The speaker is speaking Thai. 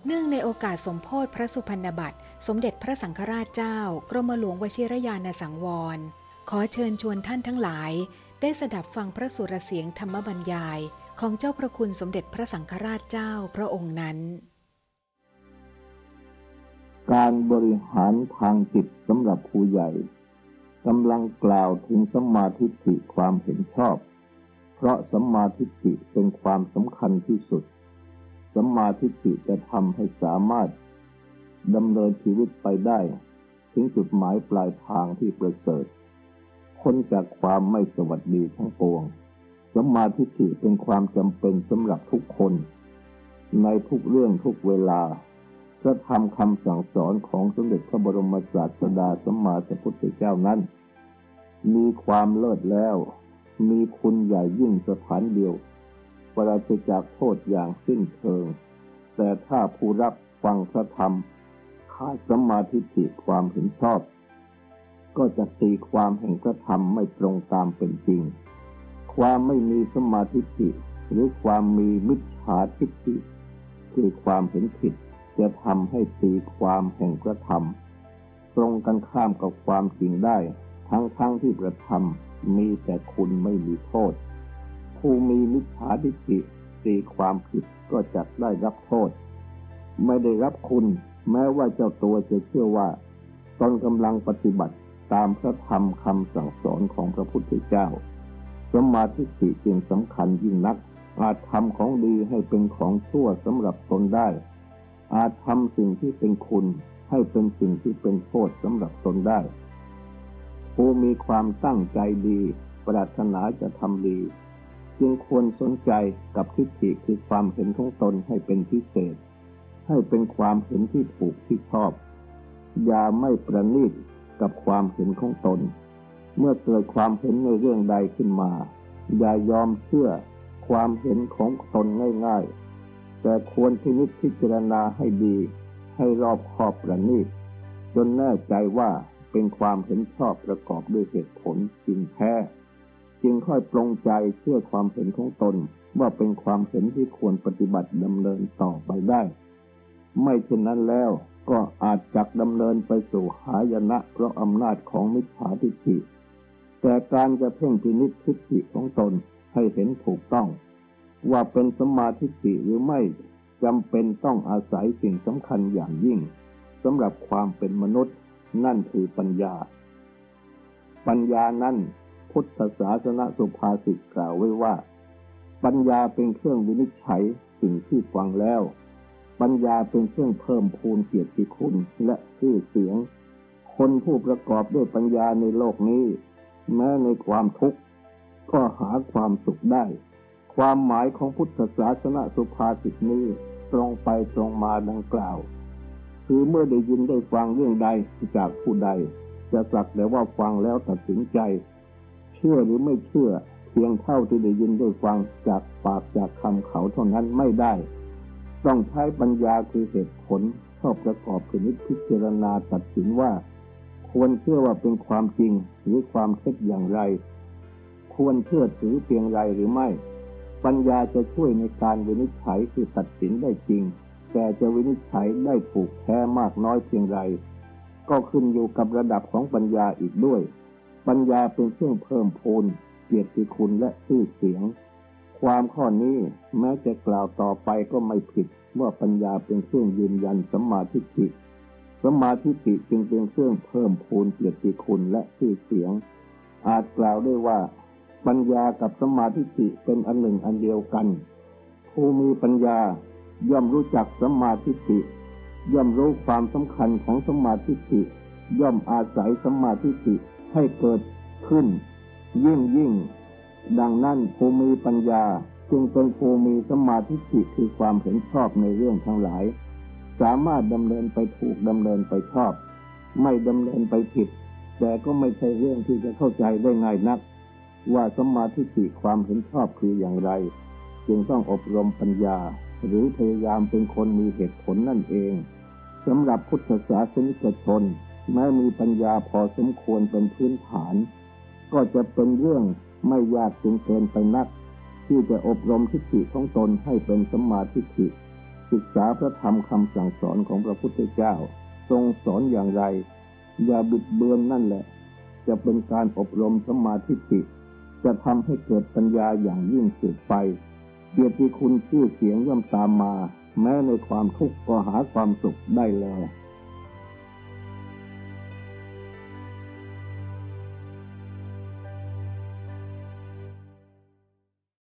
เนื่องในโอกาสสมโภชพระสุพรรณบัตรสมเด็จพระสังฆราชเจ้ากรมหลวงวชิรยานสังวรขอเชิญชวนท่านทั้งหลายได้สดับฟังพระสุรเสียงธรรมบรรยายของเจ้าพระคุณสมเด็จพระสังฆราชเจ้าพระองค์นั้นการบริหารทางจิตสำหรับผู้ใหญ่กำลังกล่าวถึงสัมมาทิฏฐิความเห็นชอบเพราะสัมมาทิฏฐิเป็นความสำคัญที่สุดสัมมาทิฏฐิจะทำให้สามารถดำเนินชีวิตไปได้ถึงจุดหมายปลายทางที่ประเสริฐพ้นจากความไม่สวัสดีทั้งปวงสัมมาทิฏฐิเป็นความจำเป็นสำหรับทุกคนในทุกเรื่องทุกเวลาพระธรรมคำสั่งสอนของสมเด็จพระบรมศาสดาสัมมาสัมพุทธเจ้านั้นมีความเลิศแล้วมีคุณใหญ่ยิ่งสถานเดียวปราศจากโทษอย่างสิ้นเชิงแต่ถ้าผู้รับฟังพระธรรมขาดสัมมาทิฏฐิความเห็นชอบก็จะตีความแห่งพระธรรมไม่ตรงตามเป็นจริงความไม่มีสัมมาทิฏฐิหรือความมีมิจฉาทิฏฐิคือความเห็นผิดจะทำให้ตีความแห่งพระธรรมตรงกันข้ามกับความจริงได้ทั้งที่พระธรรมมีแต่คุณไม่มีโทษผู้มีมิจฉาทิฏฐิตีความผิดก็จะได้รับโทษไม่ได้รับคุณแม้ว่าเจ้าตัวจะเชื่อว่าตนกำลังปฏิบัติตามพระธรรมคำสั่งสอนของพระพุทธเจ้าสัมมาทิฏฐิจึงสำคัญยิ่งนักอาจทำของดีให้เป็นของชั่วสำหรับตนได้อาจทำสิ่งที่เป็นคุณให้เป็นสิ่งที่เป็นโทษสำหรับตนได้ผู้มีความตั้งใจดีปรารถนาจะทำดีจึงควรสนใจกับทิฏฐิคือความเห็นของตนให้เป็นพิเศษให้เป็นความเห็นที่ถูกที่ชอบอย่าไม่ประณีตกับความเห็นของตนเมื่อเกิดความเห็นในเรื่องใดขึ้นมาอย่ายอมเชื่อความเห็นของตนง่ายๆแต่ควรพิจารณาให้ดีให้รอบคอบประณีตจนแน่ใจว่าเป็นความเห็นชอบประกอบด้วยเหตุผลจริงแท้จึงค่อยปรงใจเชื่อความเห็นของตนว่าเป็นความเห็นที่ควรปฏิบัติดำเนินต่อไปได้ไม่เช่นนั้นแล้วก็อาจจักดำเนินไปสู่หายนะเพราะอำนาจของมิจฉาทิฏฐิแต่การจะเพ่งพินิจทิฏฐิของตนให้เห็นถูกต้องว่าเป็นสัมมาทิฏฐิหรือไม่จำเป็นต้องอาศัยสิ่งสำคัญอย่างยิ่งสำหรับความเป็นมนุษย์นั่นคือปัญญานั้นพุทธศาสนสุภาษิตกล่าวไว้ว่าปัญญาเป็นเครื่องวินิจฉัยสิ่งที่ฟังแล้วปัญญาเป็นเครื่องเพิ่มพูนเกียรติคุณและชื่อเสียงคนผู้ประกอบด้วยปัญญาในโลกนี้แม้ในความทุกข์ก็หาความสุขได้ความหมายของพุทธศาสนสุภาษิตนี้ตรงไปตรงมาดังกล่าวคือเมื่อได้ยินได้ฟังเรื่องใดจากผู้ใดจะสักแต่ว่าฟังแล้วตัดสินใจเชื่อหรือไม่เชื่อเพียงเท่าที่ได้ยินได้ฟังจากปากจากคำเขาเท่านั้นไม่ได้ต้องใช้ปัญญาคือเหตุผลเข้าประกอบพิจารณาตัดสินว่าควรเชื่อว่าเป็นความจริงหรือความเท็จอย่างไรควรเชื่อถือเพียงไรหรือไม่ปัญญาจะช่วยในการวินิจฉัยคือตัดสินได้จริงแต่จะวินิจฉัยได้ถูกแท้มากน้อยเพียงไรก็ขึ้นอยู่กับระดับของปัญญาอีกด้วยปัญญาเป็นเครื่องเพิ่มพูนเกียรติคุณและชื่อเสียงความข้อนี้แม้จะกล่าวต่อไปก็ไม่ผิดว่าปัญญาเป็นเครื่องยืนยันสัมมาทิฏฐิสัมมาทิฏฐิจึงเป็นเครื่องเพิ่มพูนเกียรติคุณและชื่อเสียงอาจกล่าวได้ว่าปัญญากับสัมมาทิฏฐิเป็นอันหนึ่งอันเดียวกันผู้มีปัญญาย่อมรู้จักสัมมาทิฏฐิย่อมรู้ความสำคัญของสัมมาทิฏฐิย่อมอาศัยสัมมาทิฏฐิให้เกิดขึ้นยิ่งดังนั้นผู้มีปัญญาจึงเป็นผู้มีสัมมาทิฏฐิคือความเห็นชอบในเรื่องทั้งหลายสามารถดำเนินไปถูกดำเนินไปชอบไม่ดำเนินไปผิดแต่ก็ไม่ใช่เรื่องที่จะเข้าใจได้ง่ายนักว่าสัมมาทิฏฐิความเห็นชอบคืออย่างไรจึงต้องอบรมปัญญาหรือพยายามเป็นคนมีเหตุผลนั่นเองสำหรับพุทธศาสนิกชนแม้มีปัญญาพอสมควรเป็นพื้นฐานก็จะเป็นเรื่องไม่ยากจนเกินไปนักที่จะอบรมทิฏฐิของตนให้เป็นสัมมาทิฏฐิศึกษาพระธรรมคำสั่งสอนของพระพุทธเจ้าทรงสอนอย่างไรอย่าบิดเบือนนั่นแหละจะเป็นการอบรมสัมมาทิฏฐิจะทำให้เกิดปัญญาอย่างยิ่งสืบไปเกียรติคุณชื่อเสียงย่อมตามมาแม้ในความทุกข์ก็หาความสุขได้แล